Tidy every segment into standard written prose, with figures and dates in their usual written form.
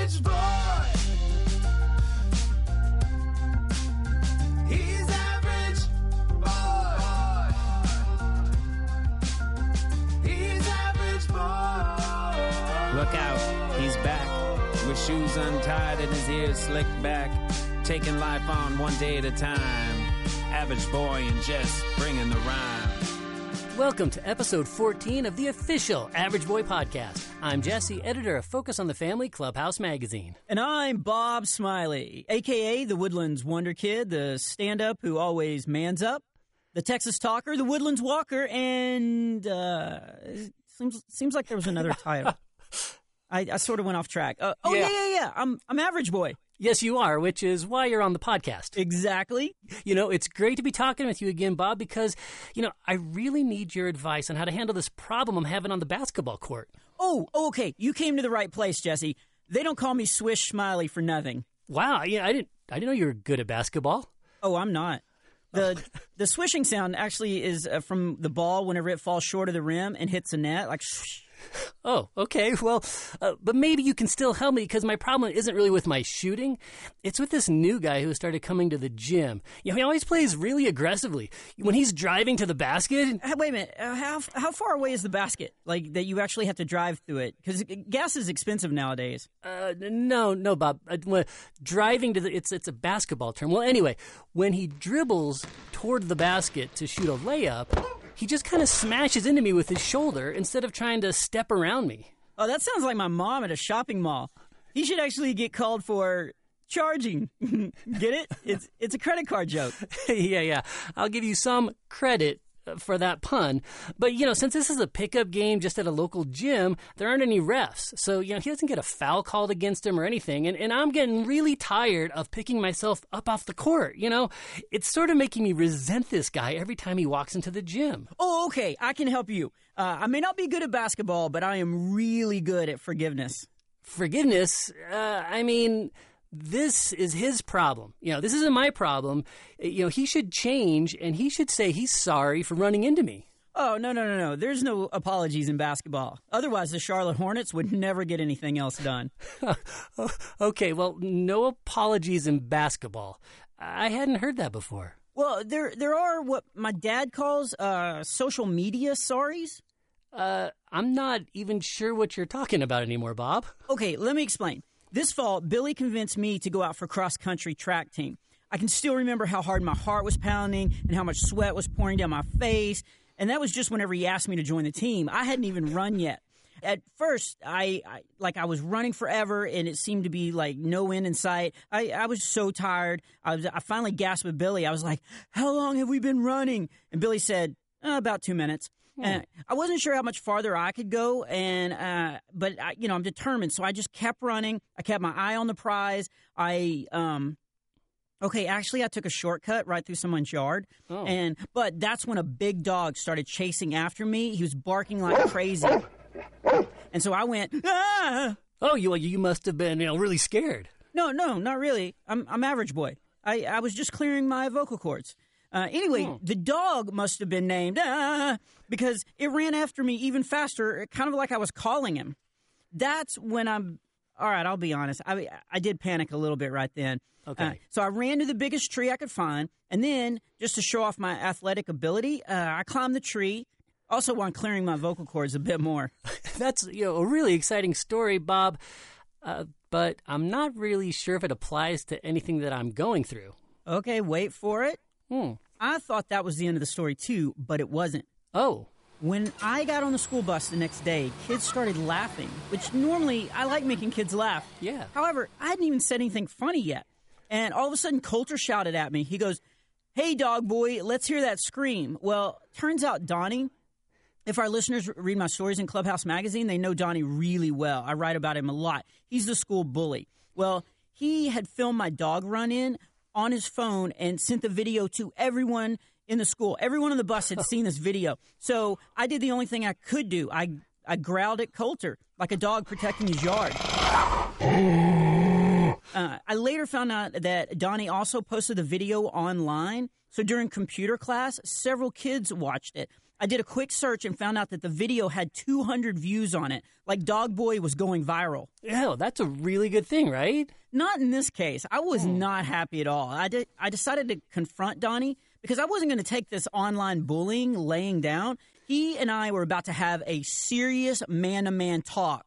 average boy. He's average boy. He's average boy. Look out, he's back, with shoes untied and his ears slicked back, taking life on one day at a time. Average Boy and Jess bringing the rhyme. Welcome to episode 14 of the official Average Boy podcast. I'm Jesse, editor of Focus on the Family Clubhouse magazine. And I'm Bob Smiley, a.k.a. the Woodlands Wonder Kid, the stand-up who always mans up, the Texas Talker, the Woodlands Walker, and seems like there was another title. I sort of went off track. Yeah. I'm Average Boy. Yes, you are, which is why you're on the podcast. Exactly. You know, it's great to be talking with you again, Bob, because, I really need your advice on how to handle this problem I'm having on the basketball court. Oh, okay. You came to the right place, Jesse. They don't call me Swish Smiley for nothing. Wow, I didn't know you were good at basketball. Oh, I'm not. The swishing sound actually is from the ball whenever it falls short of the rim and hits the net, like shh. Oh, okay. Well, but maybe you can still help me because my problem isn't really with my shooting. It's with this new guy who started coming to the gym. He always plays really aggressively. When he's driving to the basket... Wait a minute. How far away is the basket? Like, that you actually have to drive through it? Because gas is expensive nowadays. No, Bob. Driving to it's a basketball term. Well, anyway, when he dribbles toward the basket to shoot a layup... he just kind of smashes into me with his shoulder instead of trying to step around me. Oh, that sounds like my mom at a shopping mall. He should actually get called for charging. Get it? It's a credit card joke. Yeah. I'll give you some credit for that pun. But, since this is a pickup game just at a local gym, there aren't any refs. So, he doesn't get a foul called against him or anything. And I'm getting really tired of picking myself up off the court. It's sort of making me resent this guy every time he walks into the gym. Oh, okay. I can help you. I may not be good at basketball, but I am really good at forgiveness. Forgiveness? This is his problem. This isn't my problem. He should change, and he should say he's sorry for running into me. Oh, no. There's no apologies in basketball. Otherwise, the Charlotte Hornets would never get anything else done. Okay, well, no apologies in basketball. I hadn't heard that before. Well, there are what my dad calls social media sorries. I'm not even sure what you're talking about anymore, Bob. Okay, let me explain. This fall, Billy convinced me to go out for cross-country track team. I can still remember how hard my heart was pounding and how much sweat was pouring down my face. And that was just whenever he asked me to join the team. I hadn't even run yet. At first, I was running forever, and it seemed to be like no end in sight. I was so tired. I finally gasped at Billy. I was like, "How long have we been running?" And Billy said, "About 2 minutes." And I wasn't sure how much farther I could go, but I'm determined, so I just kept running. I kept my eye on the prize. I took a shortcut right through someone's yard, but that's when a big dog started chasing after me. He was barking like crazy, and so I went, "Ah!" Oh, you must have been really scared. No, not really. I'm Average Boy. I was just clearing my vocal cords. The dog must have been named because it ran after me even faster, kind of like I was calling him. That's when I'll be honest. I did panic a little bit right then. Okay. So I ran to the biggest tree I could find, and then, just to show off my athletic ability, I climbed the tree, also while clearing my vocal cords a bit more. That's a really exciting story, Bob, but I'm not really sure if it applies to anything that I'm going through. Okay, wait for it. I thought that was the end of the story, too, but it wasn't. Oh. When I got on the school bus the next day, kids started laughing, which normally I like making kids laugh. Yeah. However, I hadn't even said anything funny yet. And all of a sudden, Coulter shouted at me. He goes, "Hey, dog boy, let's hear that scream." Well, turns out Donnie, if our listeners read my stories in Clubhouse Magazine, they know Donnie really well. I write about him a lot. He's the school bully. Well, he had filmed my dog run-in on his phone and sent the video to everyone in the school. Everyone on the bus had seen this video. So I did the only thing I could do. I growled at Coulter like a dog protecting his yard. I later found out that Donnie also posted the video online. So during computer class, several kids watched it. I did a quick search and found out that the video had 200 views on it, like Dog Boy was going viral. Yeah, that's a really good thing, right? Not in this case. I was not happy at all. I decided to confront Donnie because I wasn't going to take this online bullying laying down. He and I were about to have a serious man-to-man talk.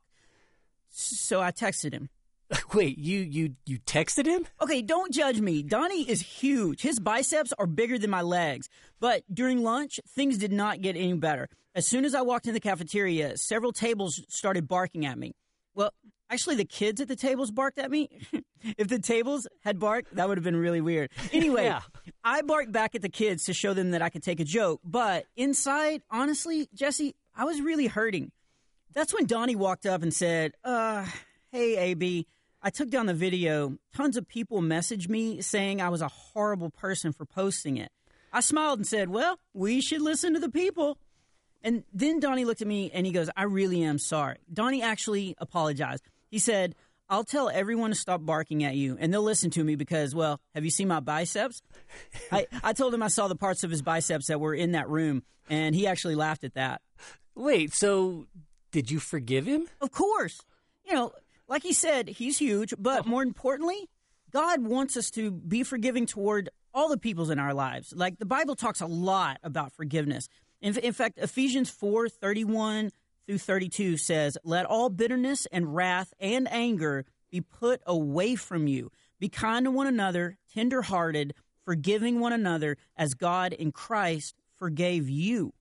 So I texted him. Wait, you texted him? Okay, don't judge me. Donnie is huge. His biceps are bigger than my legs. But during lunch, things did not get any better. As soon as I walked in the cafeteria, several tables started barking at me. Well, actually, the kids at the tables barked at me. If the tables had barked, that would have been really weird. Anyway, Yeah. I barked back at the kids to show them that I could take a joke. But inside, honestly, Jesse, I was really hurting. That's when Donnie walked up and said, hey, AB, I took down the video. Tons of people messaged me saying I was a horrible person for posting it. I smiled and said, well, we should listen to the people. And then Donnie looked at me and he goes, I really am sorry. Donnie actually apologized. He said, I'll tell everyone to stop barking at you, and they'll listen to me because, well, have you seen my biceps? I told him I saw the parts of his biceps that were in that room, and he actually laughed at that. Wait, so did you forgive him? Of course. You know, like he said, he's huge, but more importantly, God wants us to be forgiving toward all the peoples in our lives. Like the Bible talks a lot about forgiveness. In fact, Ephesians 4:31 through 32 says, let all bitterness and wrath and anger be put away from you. Be kind to one another, tender-hearted, forgiving one another as God in Christ forgave you.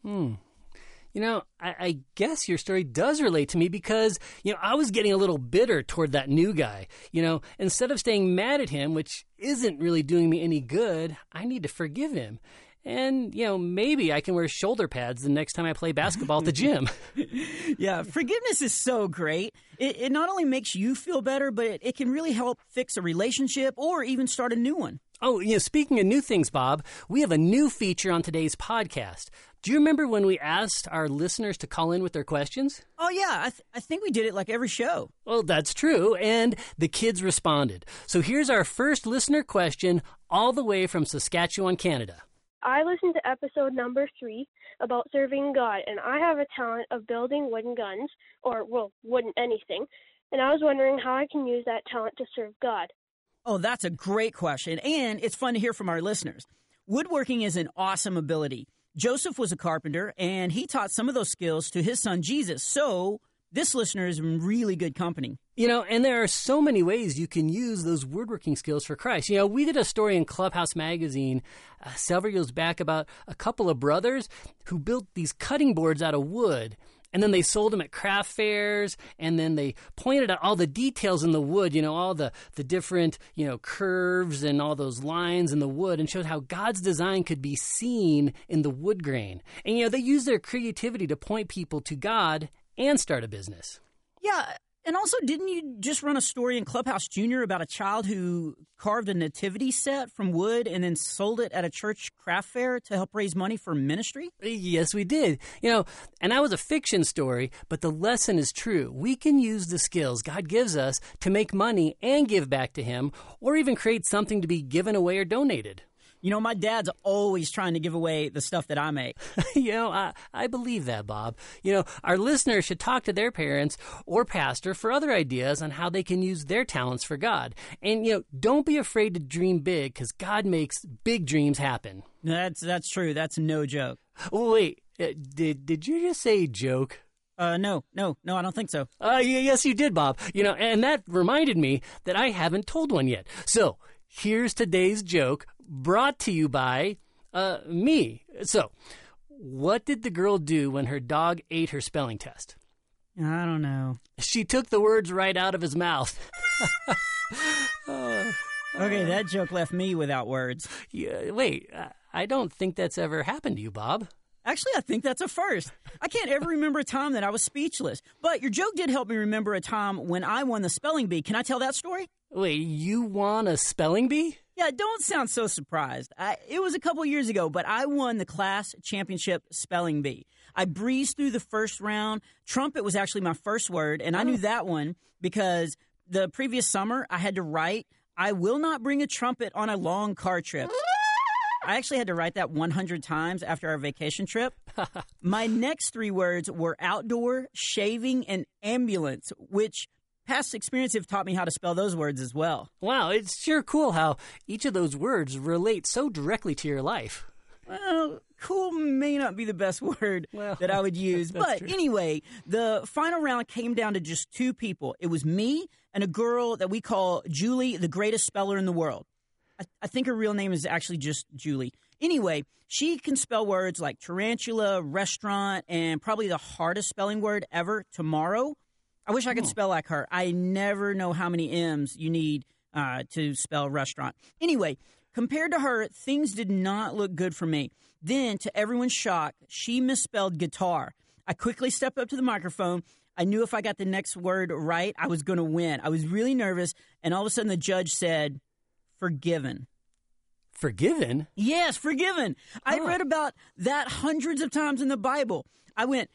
You know, I guess your story does relate to me because, I was getting a little bitter toward that new guy. Instead of staying mad at him, which isn't really doing me any good, I need to forgive him. And, maybe I can wear shoulder pads the next time I play basketball at the gym. Yeah, forgiveness is so great. It not only makes you feel better, but it can really help fix a relationship or even start a new one. Oh, speaking of new things, Bob, we have a new feature on today's podcast. Do you remember when we asked our listeners to call in with their questions? Oh, yeah, I think we did it like every show. Well, that's true, and the kids responded. So here's our first listener question all the way from Saskatchewan, Canada. I listened to episode number 3 about serving God, and I have a talent of building wooden guns, or, wooden anything, and I was wondering how I can use that talent to serve God. Oh, that's a great question, and it's fun to hear from our listeners. Woodworking is an awesome ability. Joseph was a carpenter, and he taught some of those skills to his son Jesus, so this listener is in really good company. And there are so many ways you can use those woodworking skills for Christ. We did a story in Clubhouse Magazine several years back about a couple of brothers who built these cutting boards out of wood. And then they sold them at craft fairs, and then they pointed out all the details in the wood, all the different, curves and all those lines in the wood, and showed how God's design could be seen in the wood grain. And, they used their creativity to point people to God and start a business. Yeah, and also, didn't you just run a story in Clubhouse Junior about a child who carved a nativity set from wood and then sold it at a church craft fair to help raise money for ministry? Yes, we did. And that was a fiction story, but the lesson is true. We can use the skills God gives us to make money and give back to Him, or even create something to be given away or donated. My dad's always trying to give away the stuff that I make. I believe that, Bob. Our listeners should talk to their parents or pastor for other ideas on how they can use their talents for God. And, don't be afraid to dream big, because God makes big dreams happen. That's true. That's no joke. Oh, wait, did you just say joke? No, I don't think so. Yes, you did, Bob. And that reminded me that I haven't told one yet. So here's today's joke, brought to you by me. So, what did the girl do when her dog ate her spelling test? I don't know. She took the words right out of his mouth. Okay, that joke left me without words. Yeah, wait, I don't think that's ever happened to you, Bob. Actually, I think that's a first. I can't ever remember a time that I was speechless. But your joke did help me remember a time when I won the spelling bee. Can I tell that story? Wait, you won a spelling bee? Yeah, don't sound so surprised. It was a couple years ago, but I won the class championship spelling bee. I breezed through the first round. Trumpet was actually my first word, and I knew that one because the previous summer I had to write, I will not bring a trumpet on a long car trip. I actually had to write that 100 times after our vacation trip. My next 3 words were outdoor, shaving, and ambulance, which past experience have taught me how to spell those words as well. Wow, it's sure cool how each of those words relate so directly to your life. Well, cool may not be the best word that I would use. But true. Anyway, the final round came down to just 2 people. It was me and a girl that we call Julie, the greatest speller in the world. I think her real name is actually just Julie. Anyway, she can spell words like tarantula, restaurant, and probably the hardest spelling word ever, tomorrow. I wish I could spell like her. I never know how many M's you need to spell restaurant. Anyway, compared to her, things did not look good for me. Then, to everyone's shock, she misspelled guitar. I quickly stepped up to the microphone. I knew if I got the next word right, I was going to win. I was really nervous, and all of a sudden the judge said, forgiven. Forgiven? Yes, forgiven. I read about that hundreds of times in the Bible. I went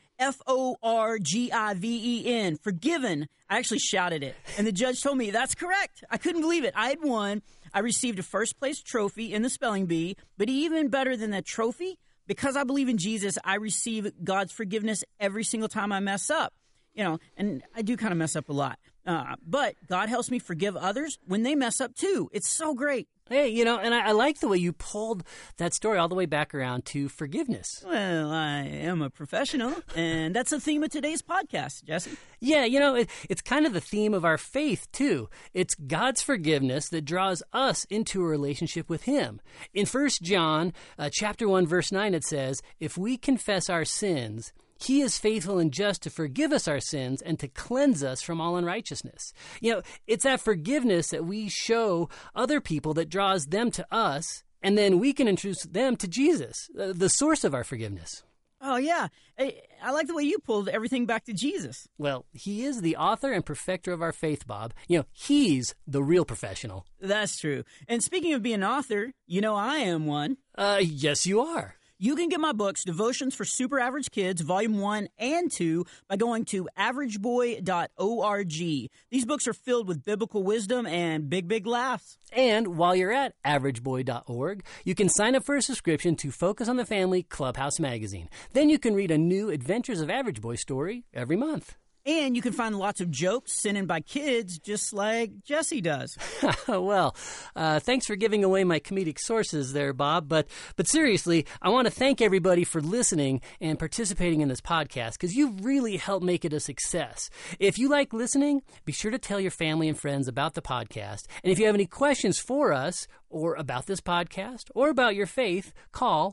Forgiven, forgiven. I actually shouted it, and the judge told me that's correct. I couldn't believe it. I had won. I received a first-place trophy in the spelling bee, but even better than that trophy, because I believe in Jesus, I receive God's forgiveness every single time I mess up. You know, and I do kind of mess up a lot. But God helps me forgive others when they mess up too. It's so great. Hey, you know, and I like the way you pulled that story all the way back around to forgiveness. Well, I am a professional, and that's the theme of today's podcast, Jesse. Yeah, you know, it's kind of the theme of our faith, too. It's God's forgiveness that draws us into a relationship with Him. In 1 John chapter 1, verse 9, it says, if we confess our sins, He is faithful and just to forgive us our sins and to cleanse us from all unrighteousness. You know, it's that forgiveness that we show other people that draws them to us, and then we can introduce them to Jesus, the source of our forgiveness. Oh, yeah. I like the way you pulled everything back to Jesus. Well, He is the author and perfecter of our faith, Bob. You know, He's the real professional. That's true. And speaking of being an author, you know I am one. Yes, you are. You can get my books, Devotions for Super Average Kids, Volume 1 and 2, by going to averageboy.org. These books are filled with biblical wisdom and big laughs. And while you're at averageboy.org, you can sign up for a subscription to Focus on the Family Clubhouse magazine. Then you can read a new Adventures of Average Boy story every month. And you can find lots of jokes sent in by kids, just like Jesse does. Well, thanks for giving away my comedic sources there, Bob. But seriously, I want to thank everybody for listening and participating in this podcast, because you've really helped make it a success. If you like listening, be sure to tell your family and friends about the podcast. And if you have any questions for us, or about this podcast, or about your faith, call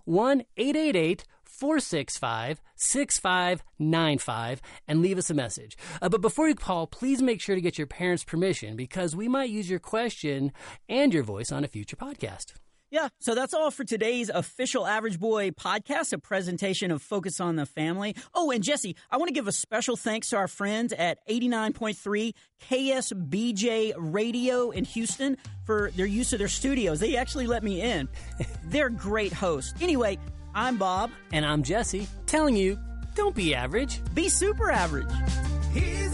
1-888-465-6595 and leave us a message. But before you call, please make sure to get your parents' permission, because we might use your question and your voice on a future podcast. Yeah, so that's all for today's official Average Boy podcast, a presentation of Focus on the Family. Oh, and Jesse, I want to give a special thanks to our friends at 89.3 KSBJ Radio in Houston for their use of their studios. They actually let me in. They're great hosts. Anyway, I'm Bob. And I'm Jesse, telling you, don't be average. Be super average. He's